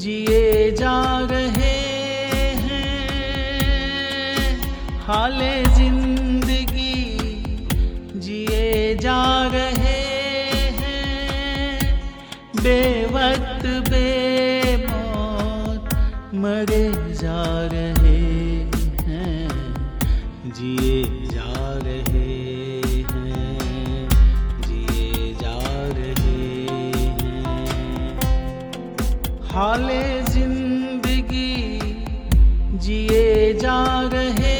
जिए जा रहे हैं, हाले जिंदगी जिए जा रहे हैं, बेवक्त बेमौत मरे जा रहे हैं, जिए जा रहे हैं, जिए जा रहे हैं। हाले जिंदगी जिए जा रहे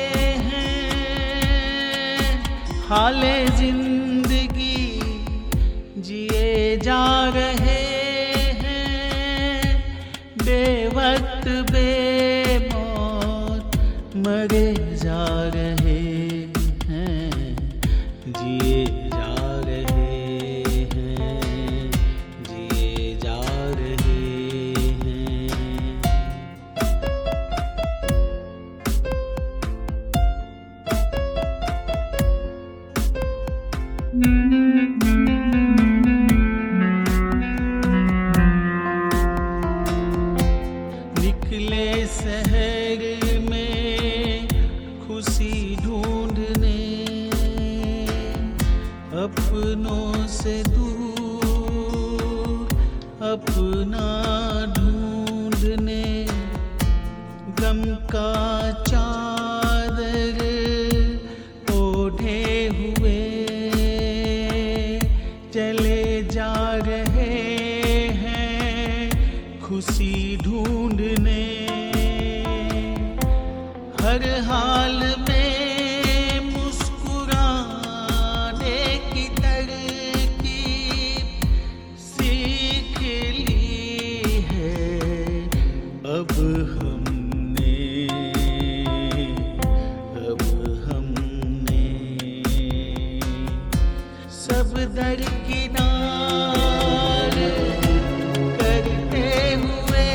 हैं, हाले जिंदगी जिए जा रहे हैं, बेवक्त बेमौत मरे जा रहे हैं, जिए जा रहे हैं, जिए जा रहे हैं। निकले शहर में खुशी ढूंढने, अपनों से दूर अपना ढूंढने, गम का चादर ओढ़े हुए चले जा रहे हैं खुशी ढूंढने। हर हाल में मुस्कुराने की तरकीब सीख ली है अब हमने, अब हमने सब दरकिनार करते हुए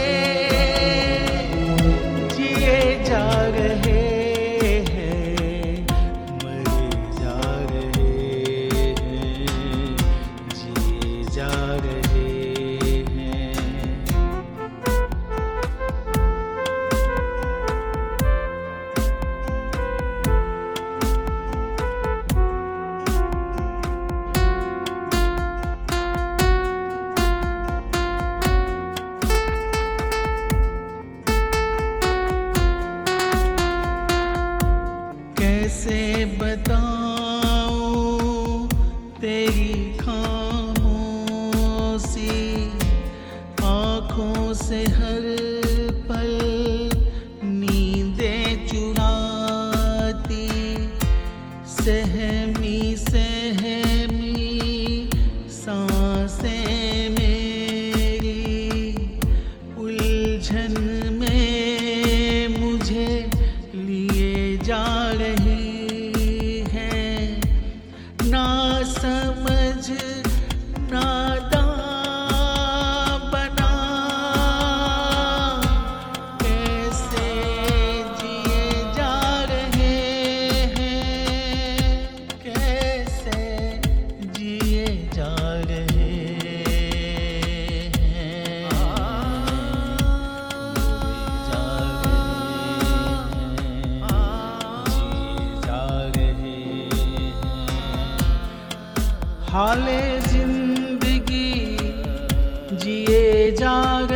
जिए जा रहे हैं, मरे जा रहे हैं, जिए जा रहे हैं। कैसे बताऊं तेरी खामोशी, आँखों से हर पल नींदें चुराती, सहमी सहमी सांसें मेरी उलझन में मुझे लिए जा रही है। ना समझ नादान बना कैसे जिए जा रहे हैं, कैसे जिए जा रहे हैं, जा रहे हैं। हाले जिंदगी जिए जा